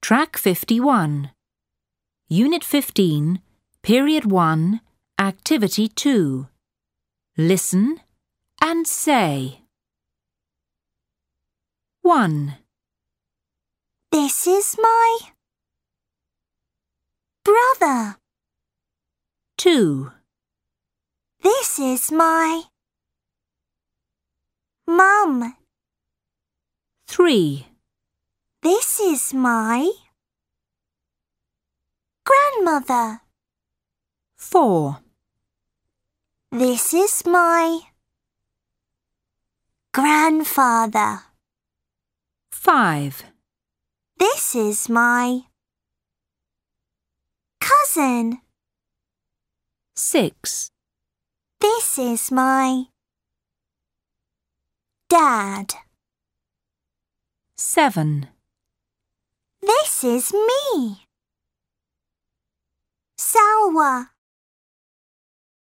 Track 51. Unit 15, Period 1, Activity 2. Listen and say. 1. This is my brother. 2. This is my mum. 3. This is my grandmother. 4. This is my grandfather. 5. This is my cousin. 6. This is my dad. 7. This is me. Salwa.